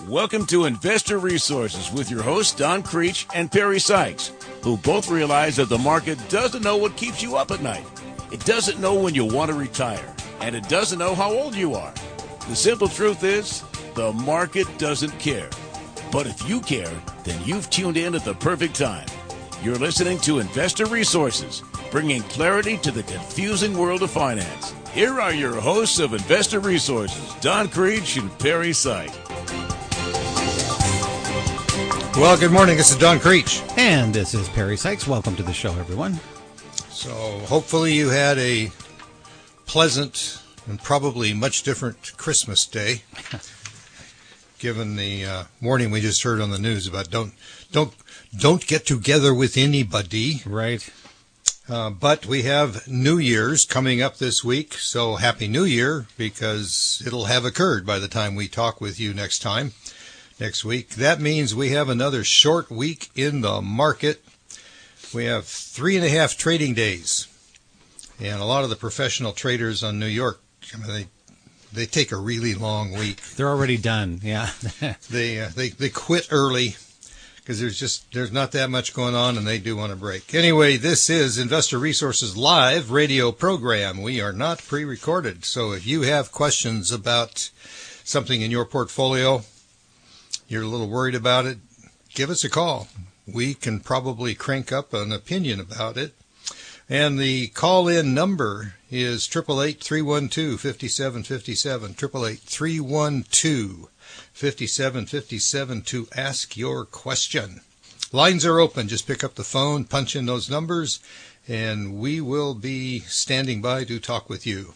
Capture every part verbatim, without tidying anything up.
Welcome to Investor Resources with your hosts, Don Creech and Perry Sykes, who both realize that the market doesn't know what keeps you up at night. It doesn't know when you want to retire, and it doesn't know how old you are. The simple truth is, the market doesn't care. But if you care, then you've tuned in at the perfect time. You're listening to Investor Resources, bringing clarity to the confusing world of finance. Here are your hosts of Investor Resources, Don Creech and Perry Sykes. Well, good morning. This is Don Creech. And this is Perry Sykes. Welcome to the show, everyone. So hopefully you had a pleasant and probably much different Christmas day, given the uh, warning we just heard on the news about don't don't don't get together with anybody. Right. Uh, but we have New Year's coming up this week, so Happy New Year, because it'll have occurred by the time we talk with you next time. Next week. That means we have another short week in the market. We have three and a half trading days. And a lot of the professional traders on New York, I mean, they they take a really long week. They're already done, yeah. they, uh, they they quit early because there's just there's not that much going on, and they do want a break. Anyway, this is Investor Resources Live radio program. We are not pre-recorded. So if you have questions about something in your portfolio, you're a little worried about it, give us a call. We can probably crank up an opinion about it. And the call-in number is eight eight eight, three one two, five seven five seven, eight eight eight, three one two, five seven five seven to ask your question. Lines are open. Just pick up the phone, punch in those numbers, and we will be standing by to talk with you.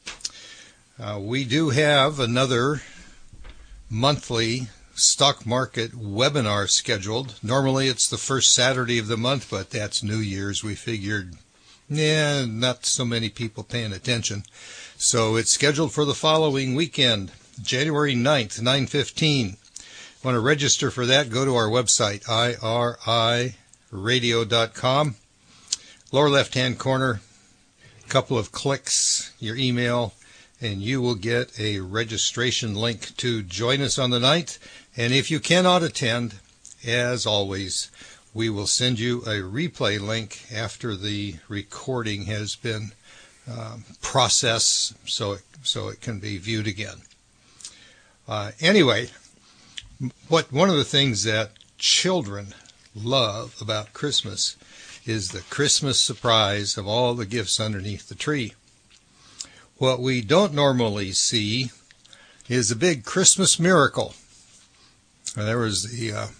Uh, we do have another monthly stock market webinar scheduled. Normally it's the first Saturday of the month, but that's New Year's. We figured, yeah, not so many people paying attention. So it's scheduled for the following weekend, January ninth, nine fifteen. Want to register for that? Go to our website, I R I radio dot com. Lower left-hand corner, a couple of clicks, your email, and you will get a registration link to join us on the ninth. And if you cannot attend, as always, we will send you a replay link after the recording has been um, processed so it, so it can be viewed again. Uh, anyway, what one of the things that children love about Christmas is the Christmas surprise of all the gifts underneath the tree. What we don't normally see is a big Christmas miracle. There was the uh,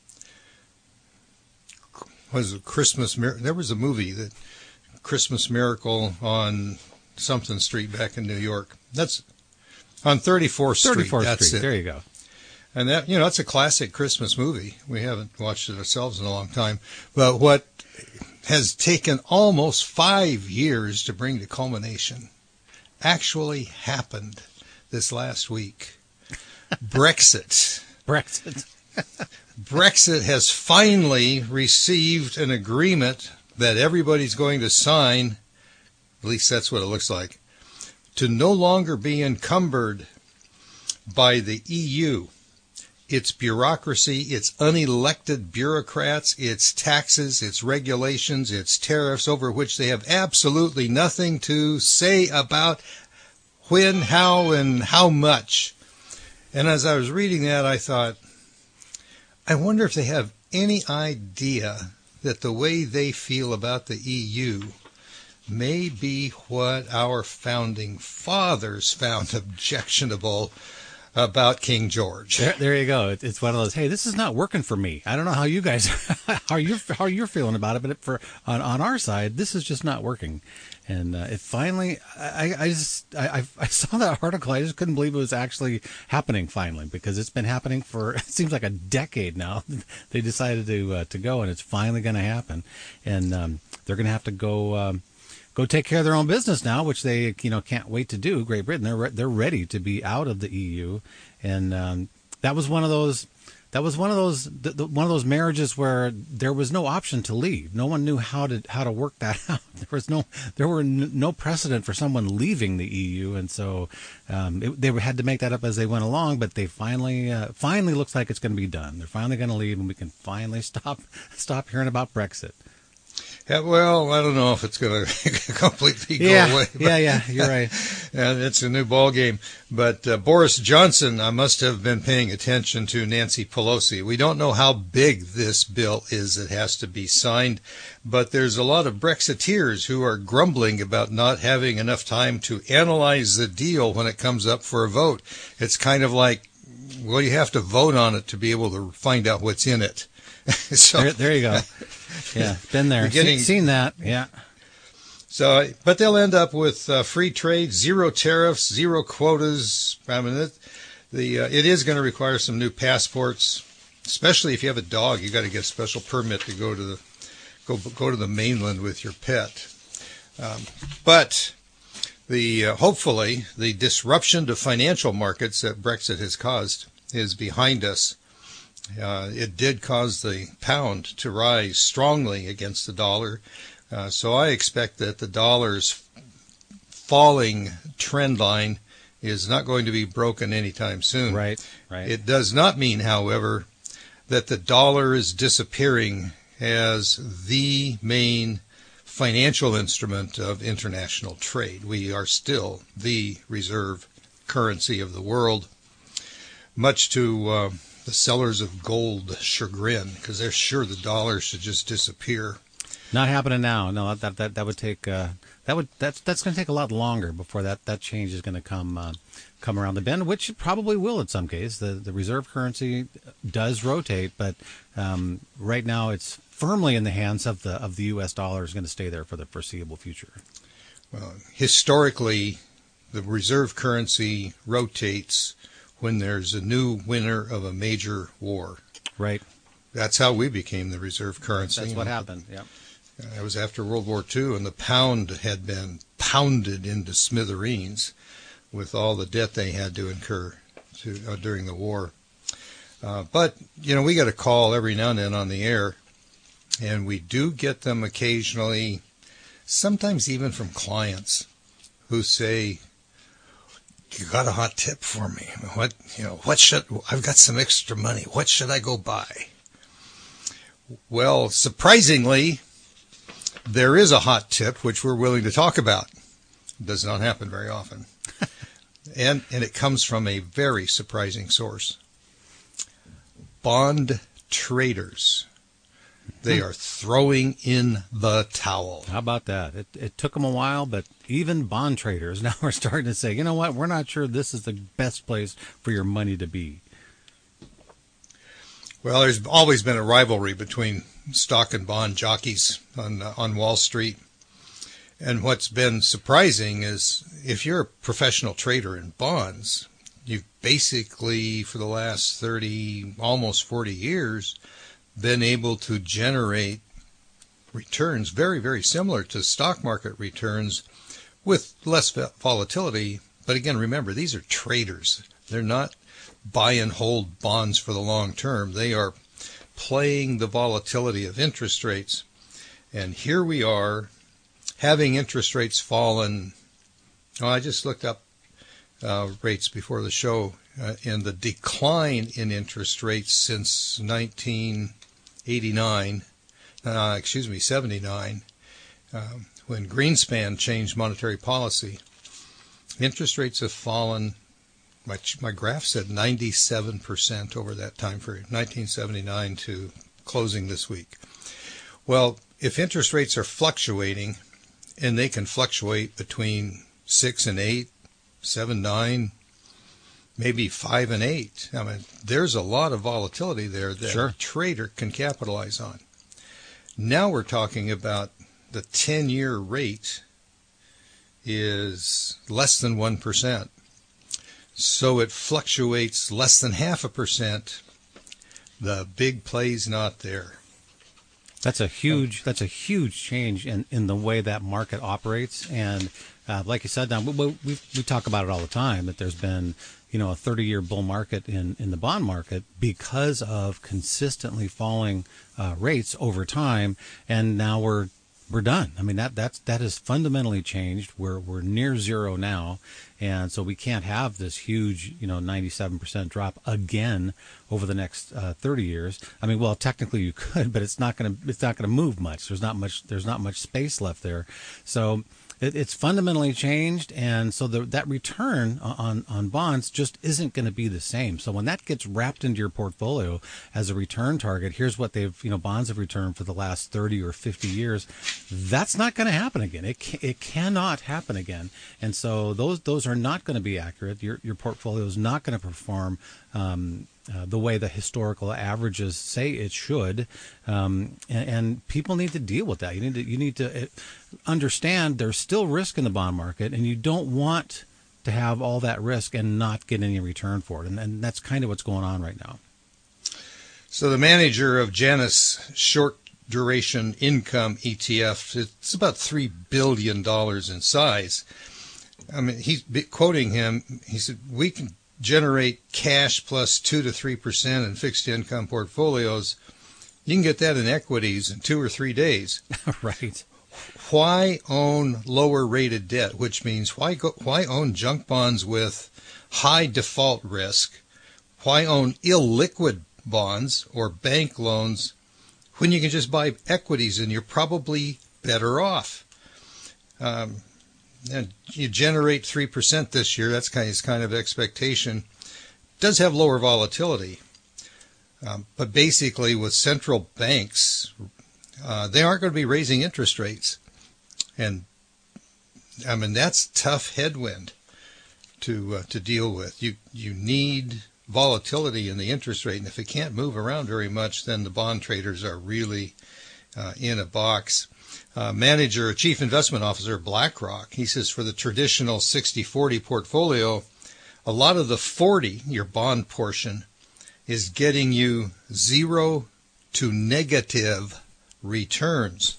was a Christmas Mir- there was a movie that Christmas Miracle on something street back in New York. That's on thirty-fourth Street. thirty-fourth That's Street. it. There you go. And that, you know, it's a classic Christmas movie. We haven't watched it ourselves in a long time. But what has taken almost five years to bring to culmination actually happened this last week. Brexit. Brexit. Brexit has finally received an agreement that everybody's going to sign, at least that's what it looks like, to no longer be encumbered by the E U. Its bureaucracy, its unelected bureaucrats, its taxes, its regulations, its tariffs, over which they have absolutely nothing to say about when, how, and how much. And as I was reading that, I thought, I wonder if they have any idea that the way they feel about the E U may be what our founding fathers found objectionable about King George. There, there you go. It, it's one of those. Hey, this is not working for me. I don't know how you guys, how you how you're feeling about it, but for on, on our side, this is just not working. And uh, it finally, I, I just, I, I saw that article. I just couldn't believe it was actually happening finally, because it's been happening for, it seems like a decade now. They decided to uh, to go, and it's finally going to happen. And um, they're going to have to go. Um, Go take care of their own business now, which they, you know, can't wait to do. Great Britain, they're re- they're ready to be out of the E U, and um, that was one of those. That was one of those the, the, one of those marriages where there was no option to leave. No one knew how to how to work that out. There was no there were n- no precedent for someone leaving the E U, and so um, it, they had to make that up as they went along. But they finally uh, finally looks like it's going to be done. They're finally going to leave, and we can finally stop stop hearing about Brexit. Yeah, well, I don't know if it's going to completely go yeah, away. But, yeah, yeah, you're right. Yeah, it's a new ball game. But uh, Boris Johnson, I must have been paying attention to Nancy Pelosi. We don't know how big this bill is that has to be signed, but there's a lot of Brexiteers who are grumbling about not having enough time to analyze the deal when it comes up for a vote. It's kind of like, well, you have to vote on it to be able to find out what's in it. so, there, there you go. Yeah, been there, getting, Se- seen that. Yeah. So, but they'll end up with uh, free trade, zero tariffs, zero quotas. I mean, it, the uh, it is going to require some new passports, especially if you have a dog. You got to get a special permit to go to the go go to the mainland with your pet. Um, but the uh, hopefully the disruption to financial markets that Brexit has caused is behind us. Uh, it did cause the pound to rise strongly against the dollar. Uh, so I expect that the dollar's falling trend line is not going to be broken anytime soon. Right, right. It does not mean, however, that the dollar is disappearing as the main financial instrument of international trade. We are still the reserve currency of the world, much to uh, the sellers of gold chagrin, because they're sure the dollar should just disappear. Not happening now. No, that that that would take uh, that would that's that's going to take a lot longer before that, that change is going to come uh, come around the bend, which it probably will in some case. The the reserve currency does rotate, but um, right now it's firmly in the hands of the of the U S dollar. Is going to stay there for the foreseeable future. Well, historically, the reserve currency rotates when there's a new winner of a major war. Right. That's how we became the reserve currency. That's what happened. Yeah. It was after World War Two, and the pound had been pounded into smithereens with all the debt they had to incur to, uh, during the war. Uh, but, you know, we get a call every now and then on the air, and we do get them occasionally, sometimes even from clients who say, "You got a hot tip for me? What, you know, what should, I've got some extra money. What should I go buy?" Well, surprisingly, there is a hot tip which we're willing to talk about. It does not happen very often. and and it comes from a very surprising source. Bond traders. They are throwing in the towel. How about that? It, it took them a while, but even bond traders now are starting to say, you know what, we're not sure this is the best place for your money to be. Well, there's always been a rivalry between stock and bond jockeys on uh, on Wall Street. And what's been surprising is if you're a professional trader in bonds, you've basically, for the last thirty, almost forty years, been able to generate returns very, very similar to stock market returns with less volatility. But again, remember, these are traders. They're not buy and hold bonds for the long term. They are playing the volatility of interest rates. And here we are having interest rates fallen. Oh, I just looked up uh, rates before the show, uh, and the decline in interest rates since nineteen eighty-nine, uh, excuse me, seventy-nine, um, when Greenspan changed monetary policy. Interest rates have fallen. My, my graph said ninety-seven percent over that time period, nineteen seventy-nine to closing this week. Well, if interest rates are fluctuating, and they can fluctuate between six and eight, seven, nine, maybe five and eight. I mean, there's a lot of volatility there that sure. a trader can capitalize on. Now we're talking about the ten-year rate is less than one percent. So it fluctuates less than half a percent. The big play's not there. That's a huge. That's a huge change in, in the way that market operates. And uh, like you said, Don, we, we we talk about it all the time. That there's been, you you know, a thirty-year bull market in, in the bond market because of consistently falling uh, rates over time, and now we're we're done. I mean, that that's that has fundamentally changed. We're we're near zero now, and so we can't have this huge, you know, ninety-seven percent drop again over the next uh, thirty years. I mean, well, technically you could, but it's not going to it's not going to move much. There's not much there's not much space left there. So it, it's fundamentally changed, and so the, that return on on bonds just isn't going to be the same. So when that gets wrapped into your portfolio as a return target, here's what they've you know bonds have returned for the last thirty or fifty years. That's not going to happen again. It can, it cannot happen again, and so those those are not going to be accurate. Your your portfolio is not going to perform Um, Uh, the way the historical averages say it should, um, and, and people need to deal with that. You need to you need to understand there's still risk in the bond market, and you don't want to have all that risk and not get any return for it. And, and that's kind of what's going on right now. So the manager of Janus Short Duration Income E T F, it's about three billion dollars in size. I mean, he's quoting him. He said, "We can generate cash plus two to three percent in fixed income portfolios. You can get that in equities in two or three days." Right. Why own lower rated debt? Which means why go, why own junk bonds with high default risk? Why own illiquid bonds or bank loans when you can just buy equities and you're probably better off? Um, And you generate three percent this year. That's kind of, kind of expectation. It does have lower volatility. Um, but basically with central banks, uh, they aren't going to be raising interest rates. And, I mean, that's tough headwind to uh, to deal with. You, you need volatility in the interest rate. And if it can't move around very much, then the bond traders are really uh, in a box. Uh, manager, chief investment officer, BlackRock, he says for the traditional sixty forty portfolio, a lot of the forty, your bond portion, is getting you zero to negative returns.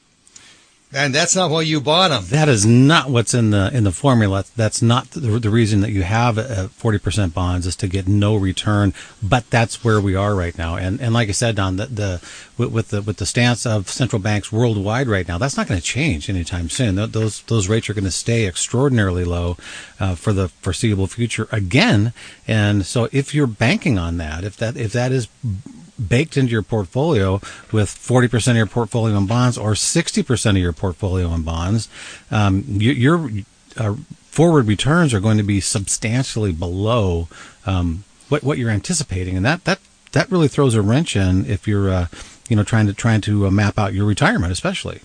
And that's not why you bought them. That is not what's in the in the formula. That's not the, the reason that you have a forty percent bonds is to get no return. But that's where we are right now. And and like I said, Don, the, the with, with the with the stance of central banks worldwide right now, that's not going to change anytime soon. Those those rates are going to stay extraordinarily low uh, for the foreseeable future again. And so if you're banking on that, if that if that is baked into your portfolio with forty percent of your portfolio in bonds or sixty percent of your portfolio in bonds, um, you, your uh, forward returns are going to be substantially below um, what what you're anticipating, and that that that really throws a wrench in if you're uh, you know trying to trying to uh, map out your retirement, especially.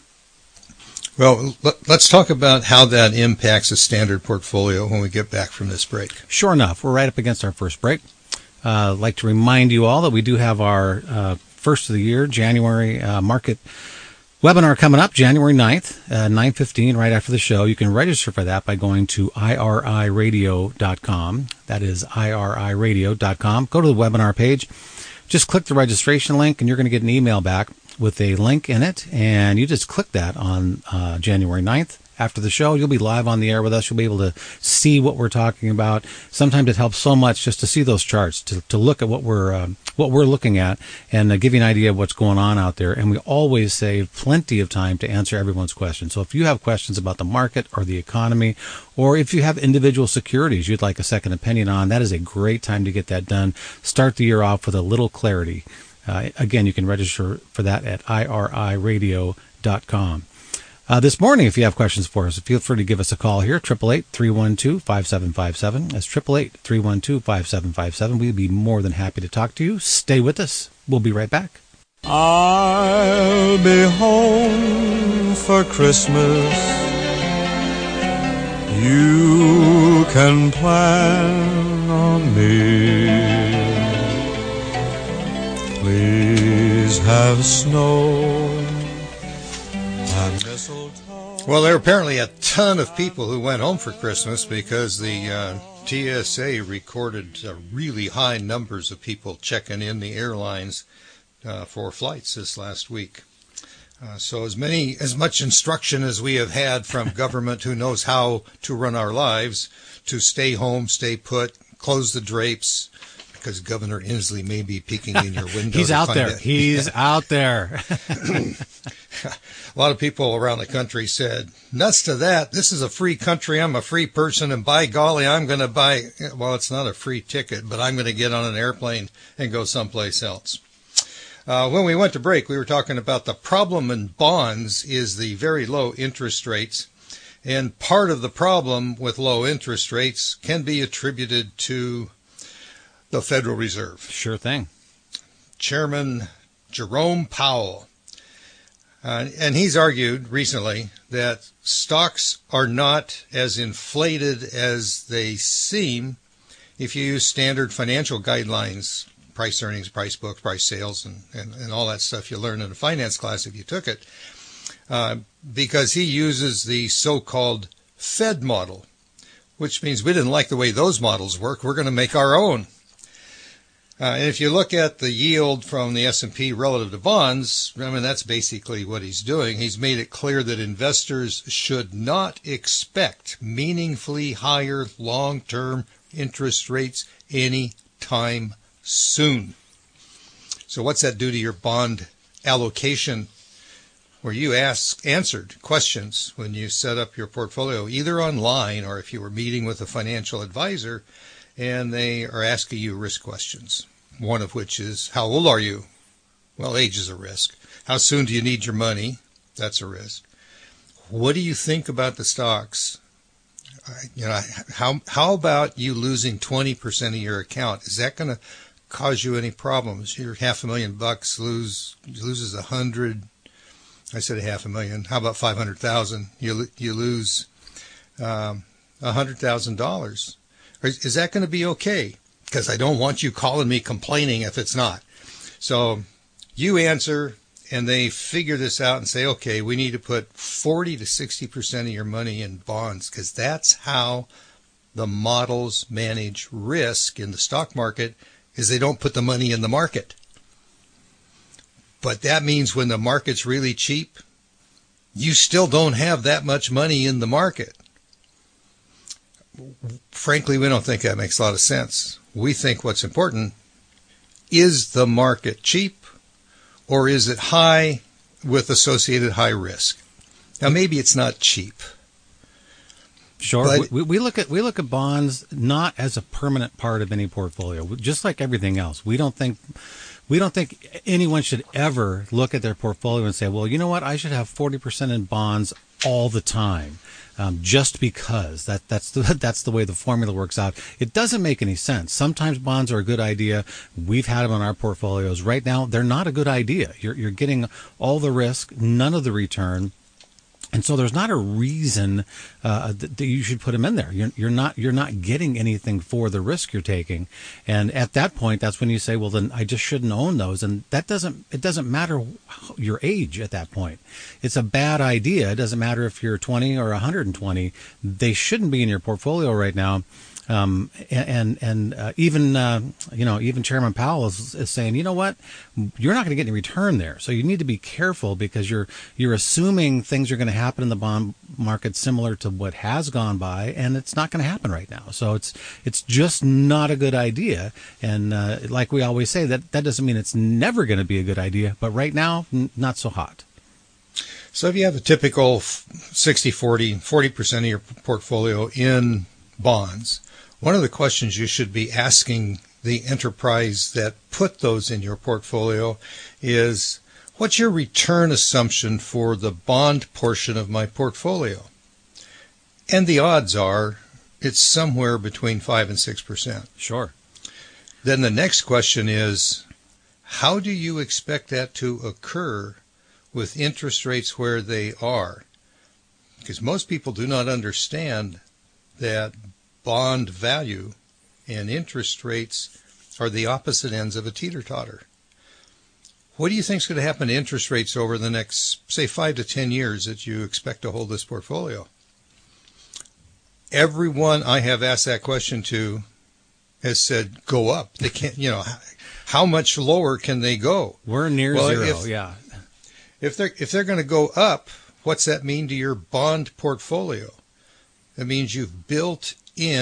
Well, let's talk about how that impacts a standard portfolio when we get back from this break. Sure enough, we're right up against our first break. Uh, I'd like to remind you all that we do have our uh, first of the year, January uh, market webinar coming up, January ninth, uh, nine fifteen, right after the show. You can register for that by going to I R I radio dot com. That is I R I radio dot com. Go to the webinar page. Just click the registration link, and you're going to get an email back with a link in it, and you just click that on uh, January ninth. After the show, you'll be live on the air with us. You'll be able to see what we're talking about. Sometimes it helps so much just to see those charts, to, to look at what we're um, what we're looking at, and uh, give you an idea of what's going on out there. And we always save plenty of time to answer everyone's questions. So if you have questions about the market or the economy, or if you have individual securities you'd like a second opinion on, that is a great time to get that done. Start the year off with a little clarity. Uh, again, you can register for that at I R I radio dot com. Uh, this morning, if you have questions for us, feel free to give us a call here, eight eight eight, three one two, five seven five seven. That's eight eight eight, three one two, five seven five seven. We'd be more than happy to talk to you. Stay with us. We'll be right back. I'll be home for Christmas. You can plan on me. Please have snow. Well, there are apparently a ton of people who went home for Christmas because the uh, T S A recorded uh, really high numbers of people checking in the airlines uh, for flights this last week. Uh, so as many, as much instruction as we have had from government who knows how to run our lives to stay home, stay put, close the drapes, because Governor Inslee may be peeking in your window. He's to out find there. it. He's Yeah. out there. A lot of people around the country said, nuts to that. This is a free country. I'm a free person. And by golly, I'm going to buy. Well, it's not a free ticket, but I'm going to get on an airplane and go someplace else. Uh, when we went to break, we were talking about the problem in bonds is the very low interest rates. And part of the problem with low interest rates can be attributed to the Federal Reserve. Sure thing. Chairman Jerome Powell. Uh, and he's argued recently that stocks are not as inflated as they seem if you use standard financial guidelines, price earnings, price books, price sales, and, and, and all that stuff you learn in a finance class if you took it, uh, because he uses the so-called Fed model, which means we didn't like the way those models work. We're going to make our own. Uh, and if you look at the yield from the S and P relative to bonds, I mean, that's basically what he's doing. He's made it clear that investors should not expect meaningfully higher long-term interest rates anytime soon. So what's that do to your bond allocation, where you asked, answered questions when you set up your portfolio, either online or if you were meeting with a financial advisor, and they are asking you risk questions, one of which is, how old are you? Well, age is a risk. How soon do you need your money? That's a risk. What do you think about the stocks? You know, how how about you losing twenty percent of your account? Is that going to cause you any problems? You're half a million bucks, lose loses a hundred. I said a half a million. How about five hundred thousand? You you lose um, a hundred thousand dollars. Is that going to be okay? Because I don't want you calling me complaining if it's not. So you answer, and they figure this out and say, okay, we need to put forty to sixty percent of your money in bonds, because that's how the models manage risk in the stock market, is they don't put the money in the market. But that means when the market's really cheap, you still don't have that much money in the market. Frankly, we don't think that makes a lot of sense. We think what's important, is the market cheap or is it high with associated high risk? Now, maybe it's not cheap. Sure. But, we, we look at we look at bonds not as a permanent part of any portfolio, just like everything else. We don't think we don't think anyone should ever look at their portfolio and say, well, you know what, I should have forty percent in bonds all the time. Um, just because that that's the that's the way the formula works out. It doesn't make any sense. Sometimes bonds are a good idea. We've had them in our portfolios. Right now, they're not a good idea. You're you're getting all the risk, none of the return. And so there's not a reason uh, that, that you should put them in there. You're, you're not you're not getting anything for the risk you're taking. And at that point, that's when you say, well, then I just shouldn't own those. And that doesn't it doesn't matter your age at that point. It's a bad idea. It doesn't matter if you're twenty or one hundred twenty. They shouldn't be in your portfolio right now. Um, and and uh, even uh, you know even Chairman Powell is, is saying, you know what, you're not going to get any return there. So you need to be careful, because you're you're assuming things are going to happen in the bond market similar to what has gone by, and it's not going to happen right now. So it's it's just not a good idea. And uh, like we always say, that that doesn't mean it's never going to be a good idea, but right now, n- not so hot. So if you have a typical sixty forty, forty percent of your portfolio in bonds, one of the questions you should be asking the enterprise that put those in your portfolio is, what's your return assumption for the bond portion of my portfolio? And the odds are it's somewhere between five and six percent. Sure. Then the next question is, how do you expect that to occur with interest rates where they are? Because most people do not understand that bond value and interest rates are the opposite ends of a teeter-totter. What do you think is going to happen to interest rates over the next, say, five to ten years that you expect to hold this portfolio? Everyone I have asked that question to has said, go up. They can't, you know, how much lower can they go? We're near well, zero, if, yeah. If they're, if they're going to go up, what's that mean to your bond portfolio? That means you've built in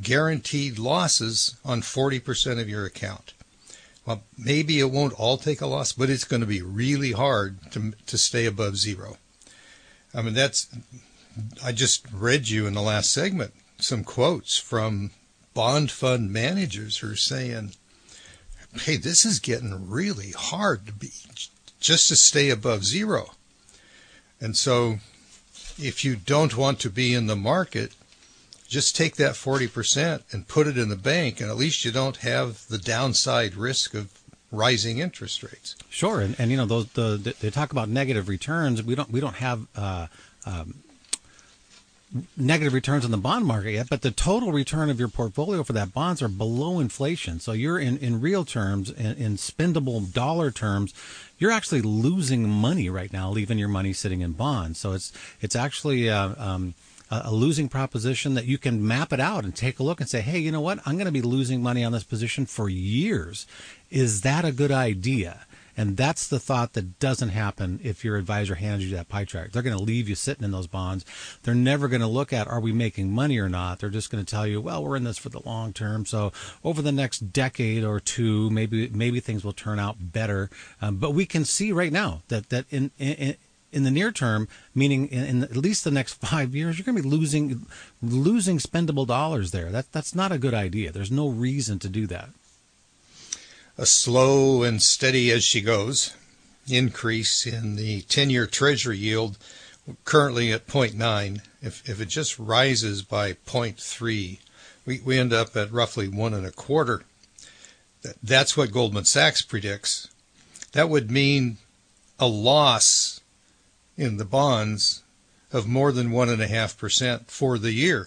guaranteed losses on forty percent of your account. Well, maybe it won't all take a loss, but it's going to be really hard to to stay above zero. I mean, that's, I just read you in the last segment some quotes from bond fund managers who are saying, hey, this is getting really hard to be, just to stay above zero. And so if you don't want to be in the market, just take that forty percent and put it in the bank, and at least you don't have the downside risk of rising interest rates. Sure, and, and you know those the they talk about negative returns. We don't we don't have uh, um, negative returns in the bond market yet, but the total return of your portfolio for that bonds are below inflation. So you're in, in real terms, in, in spendable dollar terms, you're actually losing money right now, leaving your money sitting in bonds. So it's it's actually uh, um, a losing proposition that you can map it out and take a look and say, hey, you know what? I'm going to be losing money on this position for years. Is that a good idea? And that's the thought that doesn't happen if your advisor hands you that pie chart. They're going to leave you sitting in those bonds. They're never going to look at, are we making money or not? They're just going to tell you, well, we're in this for the long term. So over the next decade or two, maybe maybe things will turn out better. Um, but we can see right now that, that in, in in the near term, meaning in, in at least the next five years, you're going to be losing losing spendable dollars there. That that's not a good idea. There's no reason to do that. A slow and steady as she goes increase in the ten-year Treasury yield, currently at zero point nine. If if it just rises by zero point three, we, we end up at roughly one and a quarter. That's what Goldman Sachs predicts. That would mean a loss in the bonds of more than one and a half percent for the year.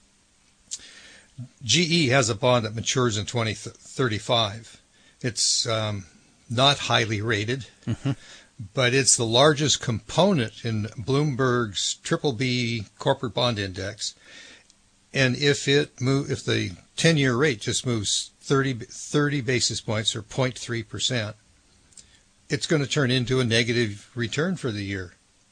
G E has a bond that matures in twenty thirty-five. It's um, not highly rated, mm-hmm. but it's the largest component in Bloomberg's triple B corporate bond index. And if it move, if the ten-year rate just moves thirty, thirty basis points or zero point three percent, it's going to turn into a negative return for the year.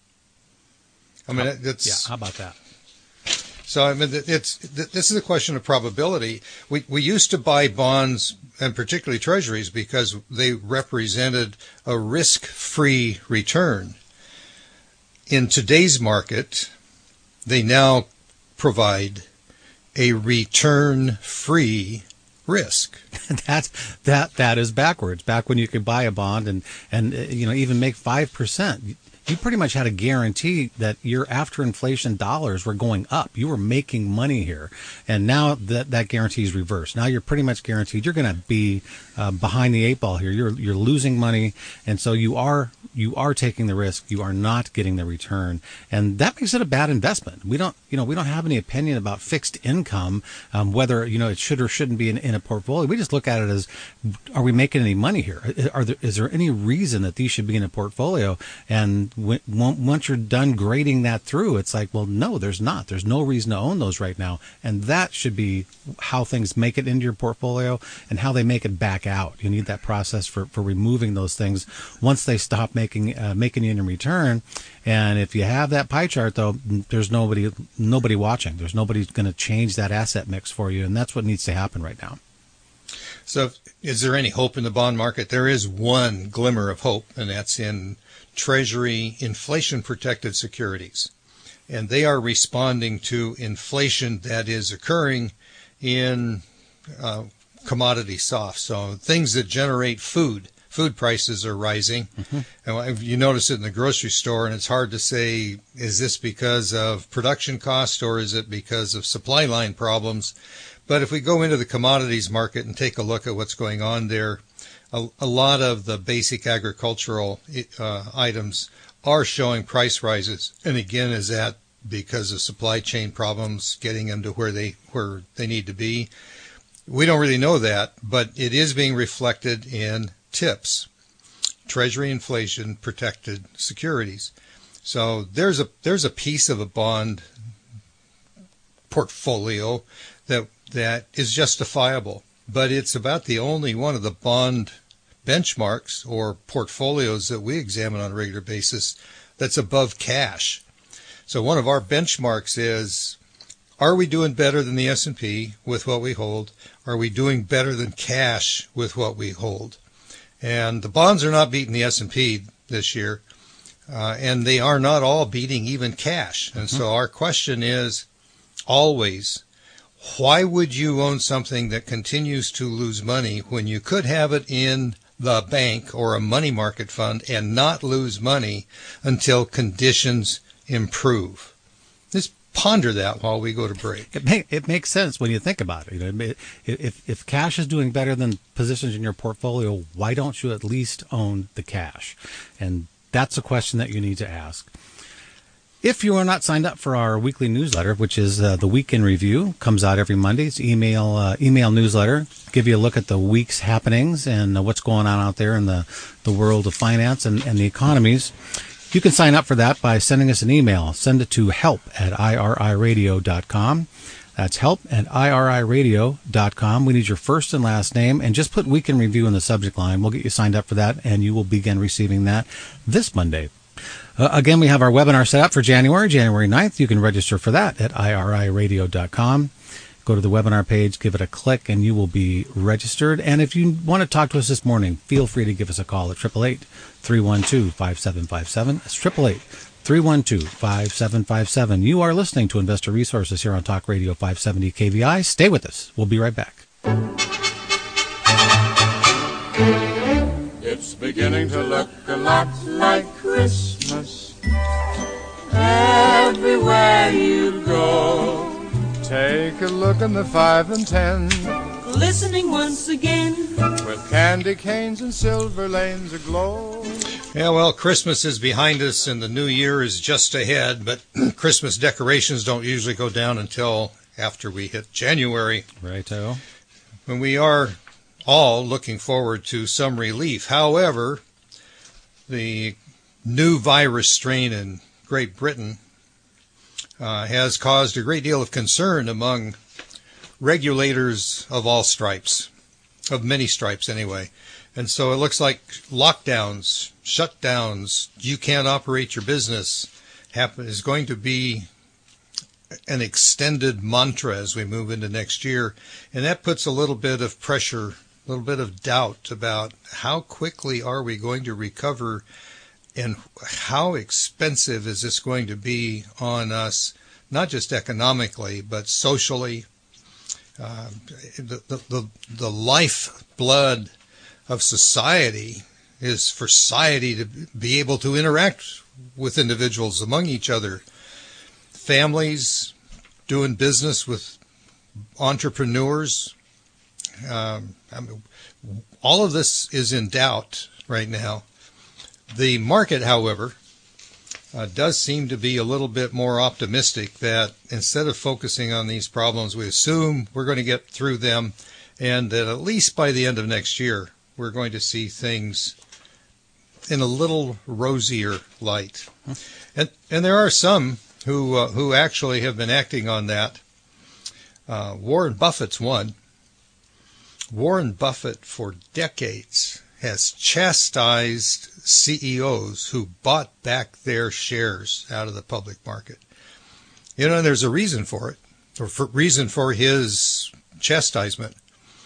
I mean, how, that's yeah. How about that? So I mean, it's this is a question of probability. We we used to buy bonds, and particularly treasuries, because they represented a risk-free return. In today's market, they now provide a return-free risk. that that that is backwards. Back when you could buy a bond and and you know even make five percent. You pretty much had a guarantee that your after inflation dollars were going up. You were making money here. And now that that guarantee is reversed. Now you're pretty much guaranteed you're going to be uh, behind the eight ball here. You're you're losing money, and so you are you are taking the risk. You are not getting the return, and that makes it a bad investment. We don't you know we don't have any opinion about fixed income, um, whether you know it should or shouldn't be in, in a portfolio. We just look at it as, are we making any money here? Are there is there any reason that these should be in a portfolio? And when, once you're done grading that through, it's like, well, no, there's not. There's no reason to own those right now. And that should be how things make it into your portfolio and how they make it back out. You need that process for, for removing those things once they stop making uh, making you in return. And if you have that pie chart, though, there's nobody nobody watching. There's nobody going to change that asset mix for you. And that's what needs to happen right now. So is there any hope in the bond market? There is one glimmer of hope, and that's in Treasury inflation-protected securities. And they are responding to inflation that is occurring in uh, commodity softs. So things that generate food. Food prices are rising. Mm-hmm. And you notice it in the grocery store, and it's hard to say, is this because of production cost or is it because of supply line problems? But if we go into the commodities market and take a look at what's going on there, a, a lot of the basic agricultural uh, items are showing price rises. And again, is that because of supply chain problems getting them to where they where they need to be? We don't really know that, but it is being reflected in TIPS, Treasury inflation protected securities. So there's a there's a piece of a bond portfolio that that is justifiable, but it's about the only one of the bond benchmarks or portfolios that we examine on a regular basis that's above cash. So one of our benchmarks is are we doing better than the S and P with what we hold? Are we doing better than cash with what we hold? And the bonds are not beating the S and P this year, uh, and they are not all beating even cash. And mm-hmm. so our question is always, why would you own something that continues to lose money when you could have it in the bank or a money market fund and not lose money until conditions improve? Just ponder that while we go to break. It, make, it makes sense when you think about it. You know, if if cash is doing better than positions in your portfolio, why don't you at least own the cash? And that's a question that you need to ask. If you are not signed up for our weekly newsletter, which is uh, the Week in Review, comes out every Monday. It's email uh, email newsletter. Give you a look at the week's happenings and uh, what's going on out there in the, the world of finance and, and the economies. You can sign up for that by sending us an email. Send it to help at I R I radio dot com. That's help at I R I radio dot com. We need your first and last name, and just put Week in Review in the subject line. We'll get you signed up for that, and you will begin receiving that this Monday. Uh, again, we have our webinar set up for January, January ninth. You can register for that at I R I radio dot com. Go to the webinar page, give it a click, and you will be registered. And if you want to talk to us this morning, feel free to give us a call at eight eight eight, three one two, five seven five seven. That's eight eight eight, three one two, five seven five seven. You are listening to Investor Resources here on Talk Radio five seventy K V I. Stay with us. We'll be right back. It's beginning to look a lot like Christmas everywhere you go. Take a look in the five and ten, glistening once again, with candy canes and silver lanes aglow. Yeah, well, Christmas is behind us and the new year is just ahead, but Christmas decorations don't usually go down until after we hit January. Righto. When we are all looking forward to some relief. However, the new virus strain in Great Britain uh, has caused a great deal of concern among regulators of all stripes, of many stripes anyway. And so it looks like lockdowns, shutdowns, you can't operate your business happen, is going to be an extended mantra as we move into next year. And that puts a little bit of pressure, a little bit of doubt about how quickly are we going to recover and how expensive is this going to be on us, not just economically, but socially. Uh, the, the, the lifeblood of society is for society to be able to interact with individuals among each other. Families doing business with entrepreneurs. Um, I mean, all of this is in doubt right now. The market, however, uh, does seem to be a little bit more optimistic that instead of focusing on these problems, we assume we're going to get through them and that at least by the end of next year, we're going to see things in a little rosier light. And, and there are some who uh, who actually have been acting on that. Uh, Warren Buffett's one. Warren Buffett, for decades, has chastised C E Os who bought back their shares out of the public market. You know, there's a reason for it, or for reason for his chastisement.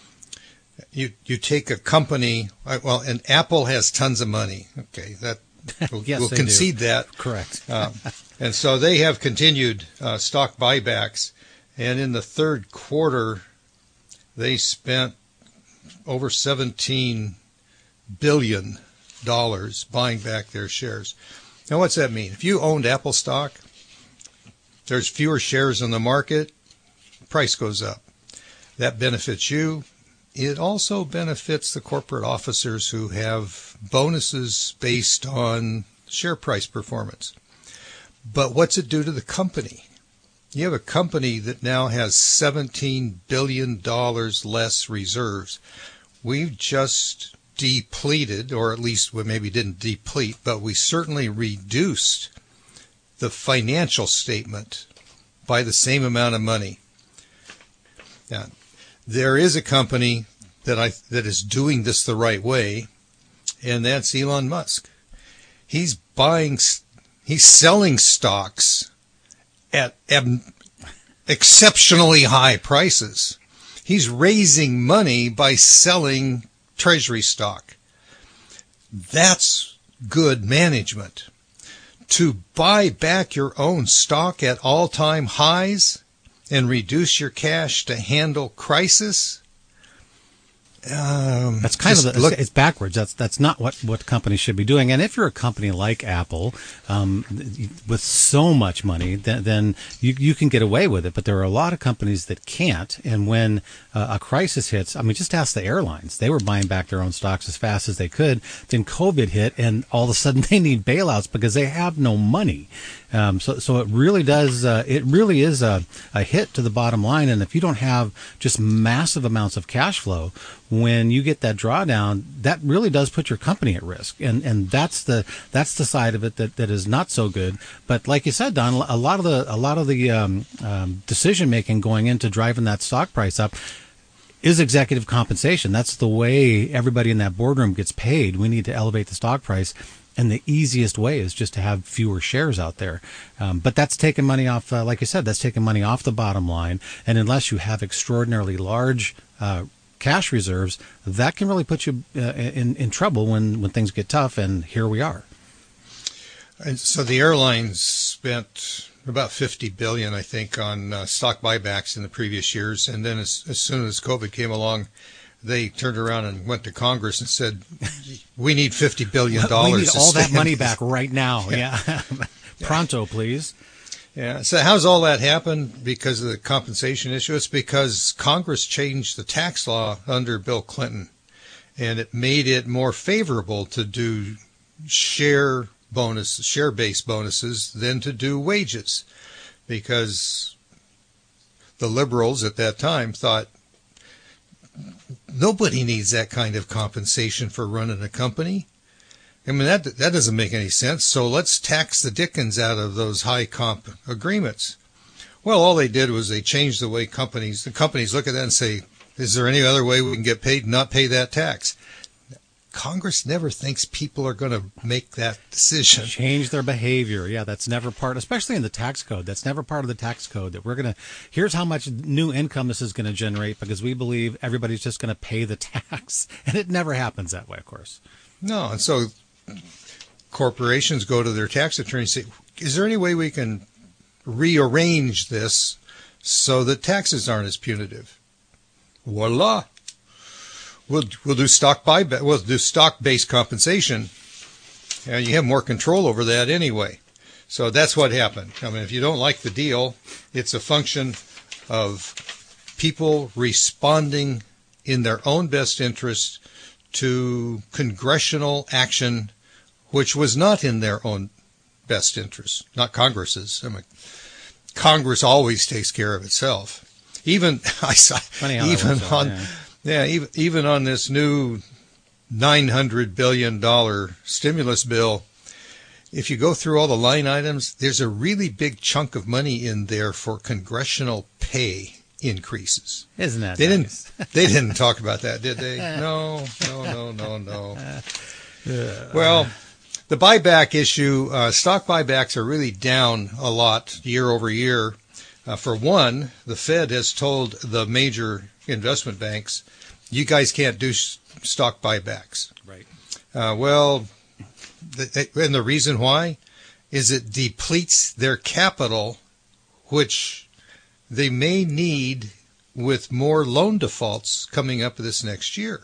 You you take a company, well, and Apple has tons of money. Okay, that we'll, yes, we'll concede do. that. Correct. um, and so they have continued uh, stock buybacks, and in the third quarter, they spent over seventeen billion dollars buying back their shares. Now, what's that mean? If you owned Apple stock, there's fewer shares in the market, price goes up. That benefits you. It also benefits the corporate officers who have bonuses based on share price performance. But what's it do to the company? You have a company that now has seventeen billion dollars less reserves. We've just depleted, or at least we maybe didn't deplete, but we certainly reduced the financial statement by the same amount of money. Now, there is a company that I that is doing this the right way, and that's Elon Musk. He's buying, he's selling stocks at ab, exceptionally high prices. He's raising money by selling treasury stock. That's good management. To buy back your own stock at all-time highs and reduce your cash to handle crisis? Um, that's kind of the, look, it's backwards. That's that's not what, what companies should be doing. And if you're a company like Apple, um, with so much money, then, then you you can get away with it. But there are a lot of companies that can't. And when uh, a crisis hits, I mean, just ask the airlines. They were buying back their own stocks as fast as they could. Then COVID hit, and all of a sudden they need bailouts because they have no money. Um, so, so it really does. Uh, it really is a, a hit to the bottom line. And if you don't have just massive amounts of cash flow, when you get that drawdown, that really does put your company at risk. And and that's the that's the side of it that, that is not so good. But like you said, Don, a lot of the a lot of the um, um, decision making going into driving that stock price up is executive compensation. That's the way everybody in that boardroom gets paid. We need to elevate the stock price. And the easiest way is just to have fewer shares out there. Um, but that's taking money off, uh, like I said, that's taking money off the bottom line. And unless you have extraordinarily large uh, cash reserves, that can really put you uh, in, in trouble when, when things get tough. And here we are. And so the airlines spent about fifty billion dollars, I think, on uh, stock buybacks in the previous years. And then as, as soon as COVID came along, they turned around and went to Congress and said, we need fifty billion dollars. We need all that money back right now. Yeah. yeah. Pronto, please. Yeah. So how's all that happen? Because of the compensation issue? It's because Congress changed the tax law under Bill Clinton, and it made it more favorable to do share bonus, share-based bonuses than to do wages, because the liberals at that time thought, nobody needs that kind of compensation for running a company. I mean, that that doesn't make any sense. So let's tax the dickens out of those high comp agreements. Well, all they did was they changed the way companies, the companies look at that and say, is there any other way we can get paid and not pay that tax? Congress never thinks people are going to make that decision. Change their behavior. Yeah, that's never part, especially in the tax code. That's never part of the tax code that we're going to, here's how much new income this is going to generate because we believe everybody's just going to pay the tax. And it never happens that way, of course. No, and so corporations go to their tax attorney and say, is there any way we can rearrange this so that taxes aren't as punitive? Voila. We'll we'll do stock buyback. We'll do stock-based compensation, and you have more control over that anyway. So that's what happened. I mean, if you don't like the deal, it's a function of people responding in their own best interest to congressional action, which was not in their own best interest, not Congress's. I mean, Congress always takes care of itself. Even I saw even on. Yeah. Yeah, even even on this new nine hundred billion dollars stimulus bill, if you go through all the line items, there's a really big chunk of money in there for congressional pay increases. Isn't that they nice? Didn't, they didn't talk about that, did they? No, no, no, no, no. Yeah. Well, the buyback issue, uh, stock buybacks are really down a lot year over year. Uh, for one, the Fed has told the major investment banks, you guys can't do sh- stock buybacks. Right. Uh, well, th- and the reason why is it depletes their capital, which they may need with more loan defaults coming up this next year.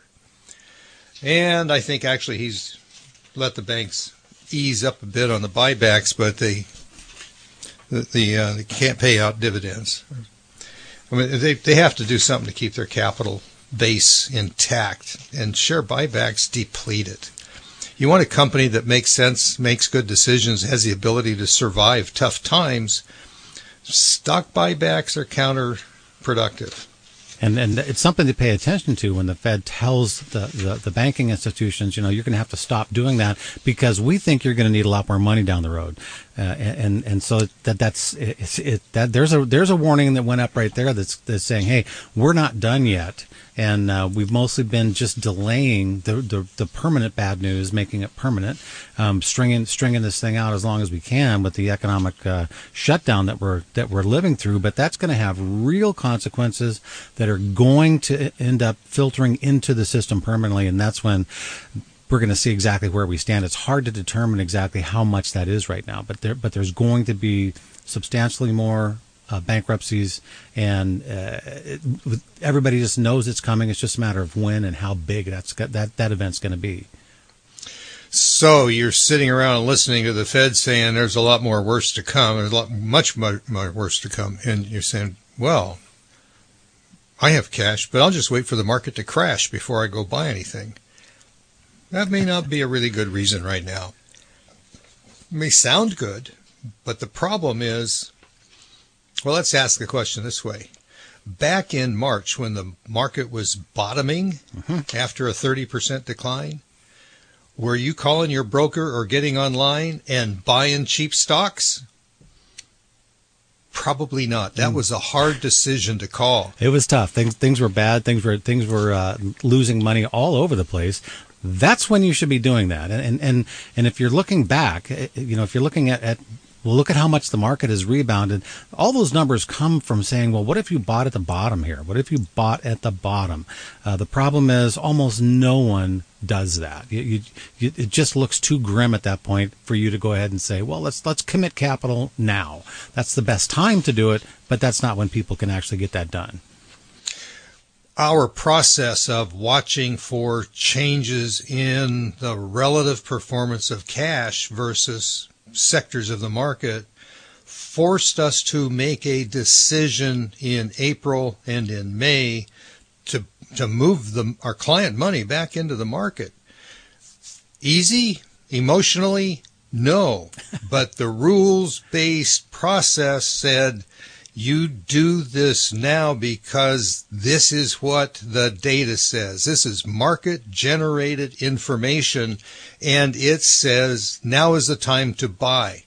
And I think actually he's let the banks ease up a bit on the buybacks, but they the, the uh, they can't pay out dividends. I mean, they they have to do something to keep their capital base intact, and share buybacks deplete it. You want a company that makes sense, makes good decisions, has the ability to survive tough times. Stock buybacks are counterproductive. And and it's something to pay attention to when the Fed tells the, the, the banking institutions, you know, you're going to have to stop doing that because we think you're going to need a lot more money down the road. Uh, and and so that that's it's, it that there's a there's a warning that went up right there that's that's saying, hey, we're not done yet, and uh, we've mostly been just delaying the, the the permanent bad news, making it permanent, um, stringing stringing this thing out as long as we can with the economic uh, shutdown that we're that we're living through. But that's going to have real consequences that are going to end up filtering into the system permanently, and that's when we're going to see exactly where we stand. It's hard to determine exactly how much that is right now, but there, but there's going to be substantially more uh, bankruptcies, and uh, it, everybody just knows it's coming. It's just a matter of when and how big that's that that event's going to be. So you're sitting around and listening to the Fed saying there's a lot more worse to come. There's a lot, much more worse to come, and you're saying, well, I have cash, but I'll just wait for the market to crash before I go buy anything. That may not be a really good reason right now. It may sound good, but the problem is, well, let's ask the question this way. Back in March, when the market was bottoming mm-hmm. after a thirty percent decline, were you calling your broker or getting online and buying cheap stocks? Probably not. That was a hard decision to call. It was tough. Things things were bad. Things were things were uh, losing money all over the place. That's when you should be doing that. And, and, and, and if you're looking back, you know, if you're looking at, at, well, look at how much the market has rebounded. All those numbers come from saying, well, what if you bought at the bottom here? What if you bought at the bottom? Uh, the problem is almost no one does that. You, you, you, it just looks too grim at that point for you to go ahead and say, well, let's, let's commit capital now. That's the best time to do it, but that's not when people can actually get that done. Our process of watching for changes in the relative performance of cash versus sectors of the market forced us to make a decision in April and in May to to move the, our client money back into the market. Easy? Emotionally? No. But the rules-based process said, you do this now because this is what the data says. This is market-generated information, and it says now is the time to buy.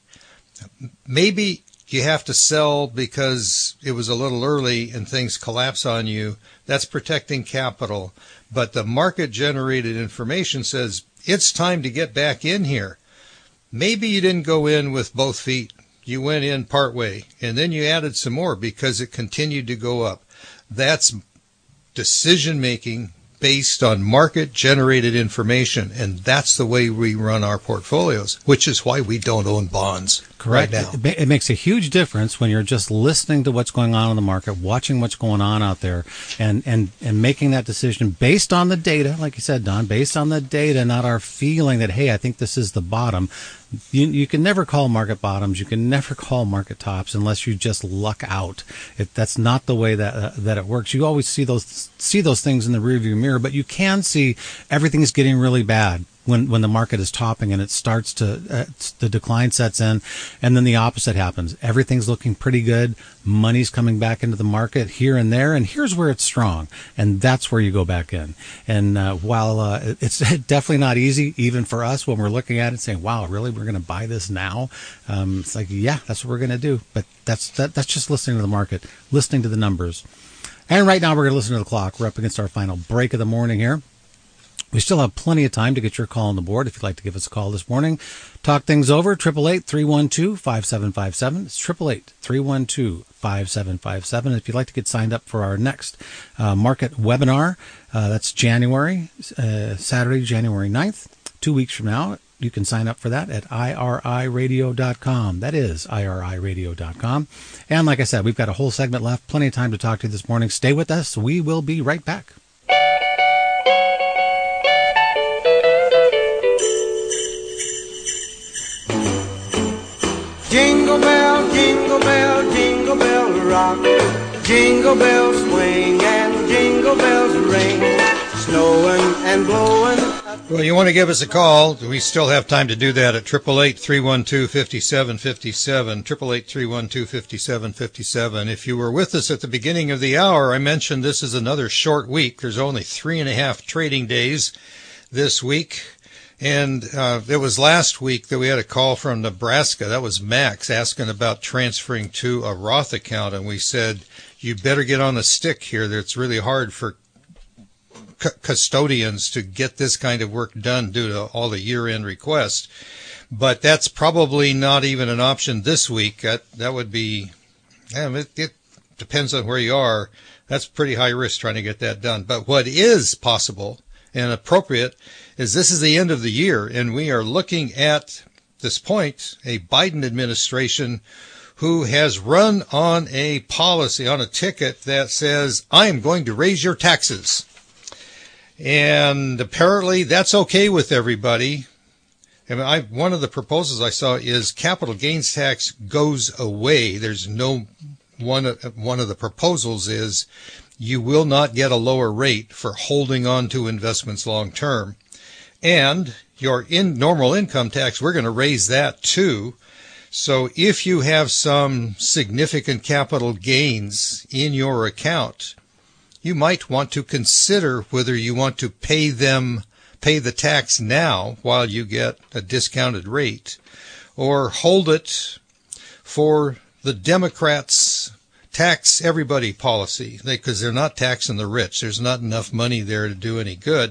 Maybe you have to sell because it was a little early and things collapse on you. That's protecting capital. But the market-generated information says it's time to get back in here. Maybe you didn't go in with both feet. You went in partway, and then you added some more because it continued to go up. That's decision-making based on market-generated information, and that's the way we run our portfolios, which is why we don't own bonds. Correct. Right now. It, it makes a huge difference when you're just listening to what's going on in the market, watching what's going on out there, and, and, and making that decision based on the data, like you said, Don, based on the data, not our feeling that, hey, I think this is the bottom. You, you can never call market bottoms. You can never call market tops unless you just luck out. It, that's not the way that uh, that it works. You always see those see those things in the rearview mirror, but you can see everything's getting really bad when when the market is topping and it starts to uh, the decline sets in, and then the opposite happens. Everything's looking pretty good. Money's coming back into the market here and there, and here's where it's strong, and that's where you go back in. And uh, while uh, it's definitely not easy, even for us when we're looking at it saying, wow, really, we're going to buy this now? Um, it's like, yeah, that's what we're going to do. But that's that, that's just listening to the market, listening to the numbers. And right now we're going to listen to the clock. We're up against our final break of the morning here. We still have plenty of time to get your call on the board if you'd like to give us a call this morning. Talk things over, eight eight eight, three one two, five seven five seven. It's eight eight eight, three one two, five seven five seven. If you'd like to get signed up for our next uh, market webinar, uh, that's January, uh, Saturday, January ninth, two weeks from now. You can sign up for that at I R I radio dot com. That is I R I radio dot com. And like I said, we've got a whole segment left, plenty of time to talk to you this morning. Stay with us. We will be right back. Jingle bell, jingle bell, jingle bell rock. Jingle bells swing and jingle bells ring. Snowing and blowing. Well, you want to give us a call. We still have time to do that at eight eight eight, three one two, five seven five seven, eight eight eight, three one two, five seven five seven. If you were with us at the beginning of the hour, I mentioned this is another short week. There's only three and a half trading days this week. And uh, it was last week that we had a call from Nebraska. That was Max asking about transferring to a Roth account. And we said, you better get on the stick here. It's really hard for c- custodians to get this kind of work done due to all the year-end requests. But that's probably not even an option this week. That, that would be, yeah, it, it depends on where you are. That's pretty high risk trying to get that done. But what is possible and appropriate is this is the end of the year, and we are looking at this point a Biden administration who has run on a policy, on a ticket that says, I am going to raise your taxes. And apparently that's okay with everybody. I mean, I, one of the proposals I saw is capital gains tax goes away. There's no one. One of the proposals is you will not get a lower rate for holding on to investments long term. And your in normal income tax, we're going to raise that too. So if you have some significant capital gains in your account, you might want to consider whether you want to pay them, pay the tax now while you get a discounted rate, or hold it for the Democrats' tax everybody policy, because they're not taxing the rich. There's not enough money there to do any good.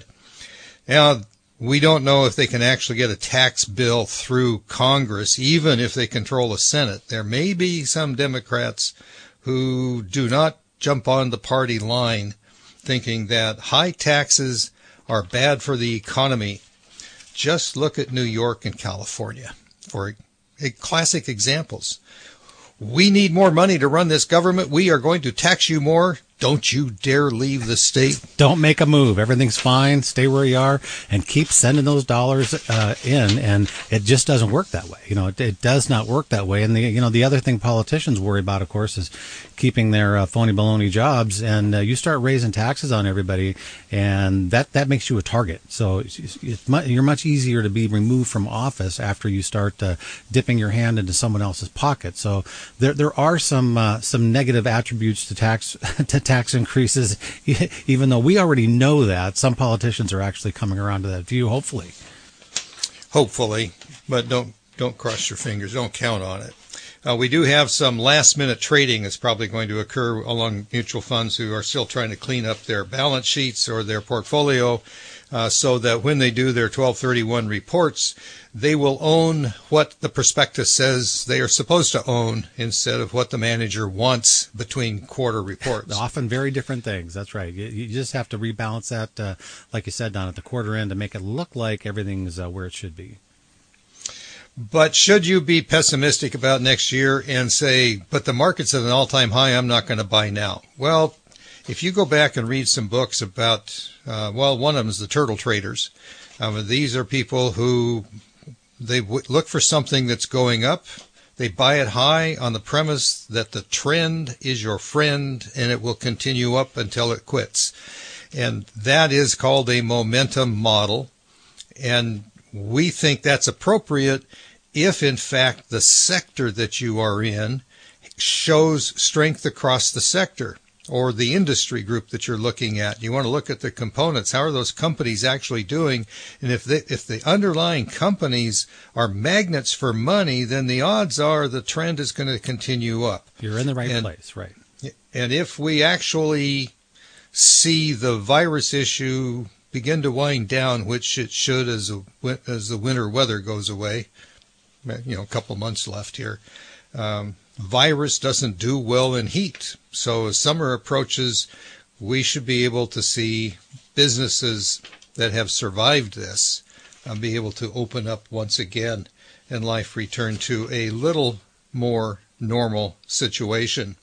Now, we don't know if they can actually get a tax bill through Congress, even if they control the Senate. There may be some Democrats who do not jump on the party line thinking that high taxes are bad for the economy. Just look at New York and California for classic examples. We need more money to run this government. We are going to tax you more. Don't you dare leave the state. Don't make a move. Everything's fine. Stay where you are and keep sending those dollars uh, in. And it just doesn't work that way. You know, it, it does not work that way. And the, you know, the other thing politicians worry about, of course, is keeping their uh, phony baloney jobs. And uh, you start raising taxes on everybody, and that, that makes you a target. So it's, it's much, you're much easier to be removed from office after you start uh, dipping your hand into someone else's pocket. So there there are some uh, some negative attributes to tax to tax increases, even though we already know that. Some politicians are actually coming around to that view, hopefully. Hopefully, but don't don't cross your fingers. Don't count on it. Uh, we do have some last-minute trading that's probably going to occur along mutual funds who are still trying to clean up their balance sheets or their portfolio uh, so that when they do their twelve thirty-one reports, they will own what the prospectus says they are supposed to own instead of what the manager wants between quarter reports. Often very different things. That's right. You, you just have to rebalance that, uh, like you said, Don, at the quarter end to make it look like everything's uh, where it should be. But should you be pessimistic about next year and say, but the market's at an all-time high, I'm not going to buy now? Well, if you go back and read some books about, uh, well, one of them is the turtle traders. Um, these are people who they w- look for something that's going up. They buy it high on the premise that the trend is your friend and it will continue up until it quits. And that is called a momentum model. And we think that's appropriate if, in fact, the sector that you are in shows strength across the sector or the industry group that you're looking at. You want to look at the components. How are those companies actually doing? And if they, if the underlying companies are magnets for money, then the odds are the trend is going to continue up. You're in the right and, place, right? And if we actually see the virus issue begin to wind down, which it should as a, as the winter weather goes away, you know, a couple months left here. Um, virus doesn't do well in heat. So as summer approaches, we should be able to see businesses that have survived this uh, be able to open up once again and life return to a little more normal situation.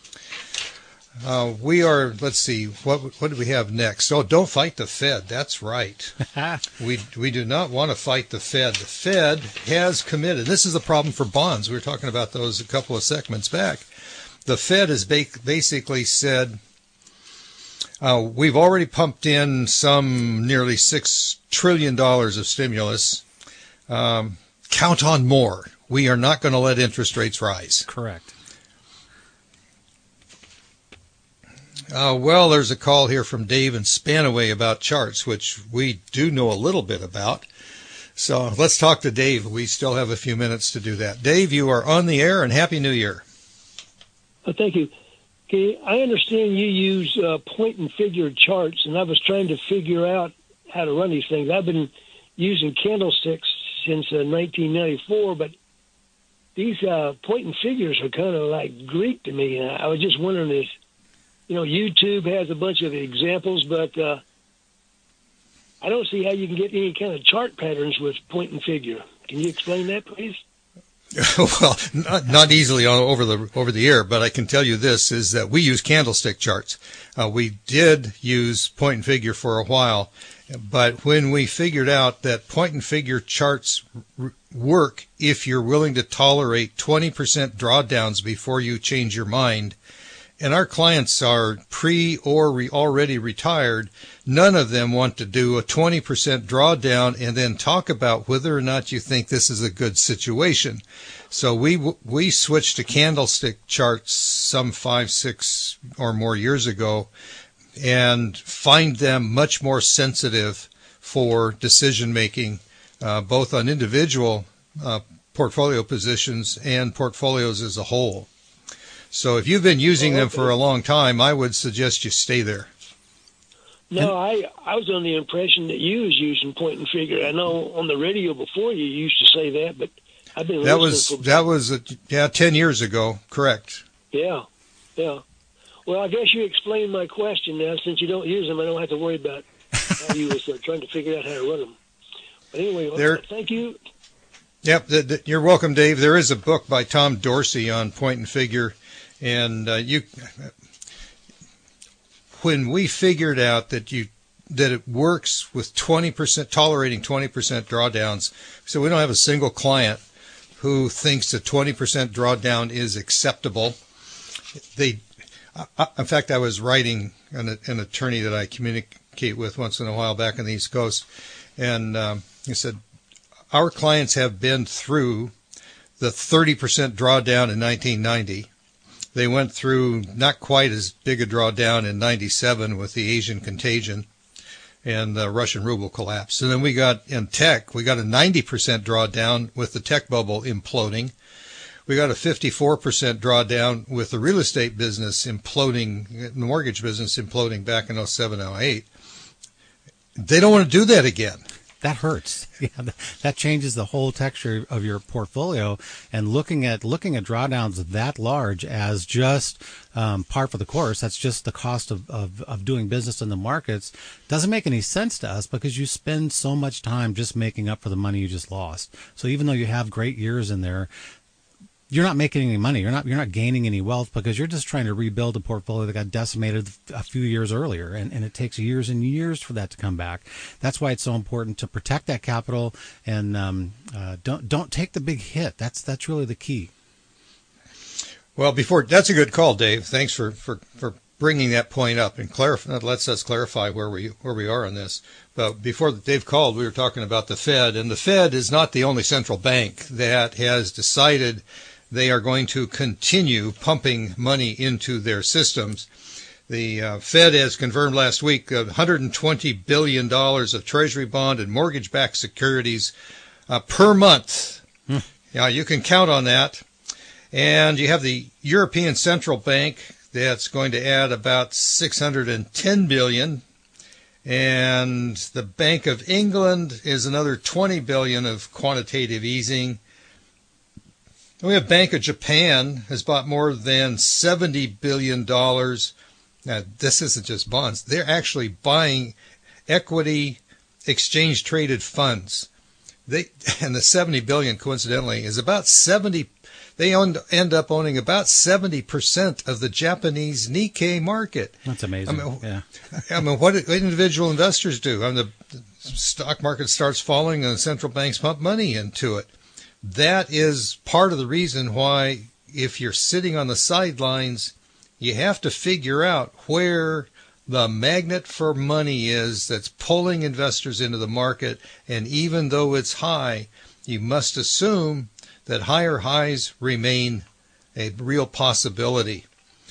Uh, we are, let's see, what what do we have next? Oh, don't fight the Fed. That's right. we we do not want to fight the Fed. The Fed has committed. This is the problem for bonds. We were talking about those a couple of segments back. The Fed has ba- basically said, uh, we've already pumped in some nearly six trillion dollars of stimulus. Um, count on more. We are not going to let interest rates rise. Correct. Uh, well, there's a call here from Dave in Spanaway about charts, which we do know a little bit about. So let's talk to Dave. We still have a few minutes to do that. Dave, you are on the air, and Happy New Year. Oh, thank you. Okay, I understand you use uh, point and figure charts, and I was trying to figure out how to run these things. I've been using candlesticks since uh, nineteen ninety-four, but these uh, point and figures are kind of like Greek to me. And I was just wondering if, you know, YouTube has a bunch of examples, but uh, I don't see how you can get any kind of chart patterns with point and figure. Can you explain that, please? Well, not, not easily over the over the air, but I can tell you this, is that we use candlestick charts. Uh, we did use point and figure for a while, but when we figured out that point and figure charts r- work if you're willing to tolerate twenty percent drawdowns before you change your mind, and our clients are pre or re- already retired, none of them want to do a twenty percent drawdown and then talk about whether or not you think this is a good situation. So we we switched to candlestick charts some five, six or more years ago, and find them much more sensitive for decision making, uh, both on individual uh, portfolio positions and portfolios as a whole. So if you've been using them for a long time, I would suggest you stay there. No, I I was under the impression that you was using point and figure. I know on the radio before you used to say that, but I've been that listening was for... that was a, yeah ten years ago, correct? Yeah, yeah. Well, I guess you explained my question now. Since you don't use them, I don't have to worry about how you was uh, trying to figure out how to run them. But anyway, there, thank you. Yep, the, the, you're welcome, Dave. There is a book by Tom Dorsey on point and figure, and uh, you. When we figured out that you that it works with twenty percent, tolerating twenty percent drawdowns, so we don't have a single client who thinks that twenty percent drawdown is acceptable. They, I, in fact, I was writing an, an attorney that I communicate with once in a while back on the East Coast, and um, he said, our clients have been through the thirty percent drawdown in nineteen ninety. They went through not quite as big a drawdown in ninety-seven with the Asian contagion and the Russian ruble collapse. And then we got in tech, we got a ninety percent drawdown with the tech bubble imploding. We got a fifty-four percent drawdown with the real estate business imploding, the mortgage business imploding back in oh seven, oh eight. They don't want to do that again. That hurts. Yeah, that changes the whole texture of your portfolio. And looking at looking at drawdowns that large as just um, par for the course, that's just the cost of, of, of doing business in the markets, doesn't make any sense to us because you spend so much time just making up for the money you just lost. So even though you have great years in there, you're not making any money. You're not you're not gaining any wealth because you're just trying to rebuild a portfolio that got decimated a few years earlier, and, and it takes years and years for that to come back. That's why it's so important to protect that capital and um, uh, don't don't take the big hit. That's that's really the key. Well, before that's a good call, Dave. Thanks for, for, for bringing that point up and clarify. That lets us clarify where we where we are on this. But before Dave called, we were talking about the Fed, and the Fed is not the only central bank that has decided they are going to continue pumping money into their systems. The uh, Fed has confirmed last week one hundred twenty billion dollars of Treasury bond and mortgage-backed securities uh, per month. Hmm. Yeah, you can count on that. And you have the European Central Bank that's going to add about six hundred ten billion dollars. And the Bank of England is another twenty billion dollars of quantitative easing. We have Bank of Japan has bought more than seventy billion dollars. Now, this isn't just bonds. They're actually buying equity exchange-traded funds. They and the seventy billion dollars, coincidentally, is about seventy. They own, end up owning about seventy percent of the Japanese Nikkei market. That's amazing. I mean, yeah. I mean, what do individual investors do? I mean, the stock market starts falling and the central banks pump money into it. That is part of the reason why, if you're sitting on the sidelines, you have to figure out where the magnet for money is that's pulling investors into the market. And even though it's high, you must assume that higher highs remain a real possibility.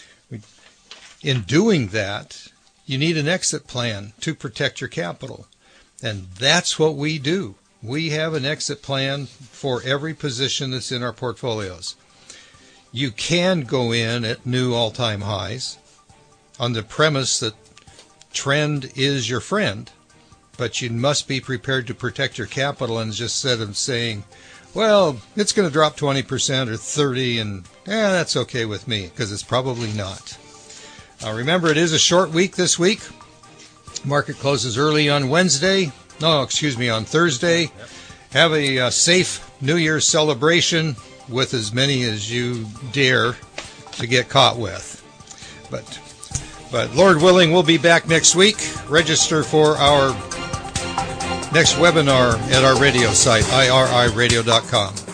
In doing that, you need an exit plan to protect your capital. And that's what we do. We have an exit plan for every position that's in our portfolios. You can go in at new all-time highs on the premise that trend is your friend, but you must be prepared to protect your capital, and just instead of saying, well, it's going to drop twenty percent or thirty, and eh, that's okay with me, because it's probably not. Uh, remember, it is a short week this week. Market closes early on Wednesday. No, excuse me, on Thursday. Yep. Have a uh, safe New Year's celebration with as many as you dare to get caught with. But, but Lord willing, we'll be back next week. Register for our next webinar at our radio site, I R I radio dot com.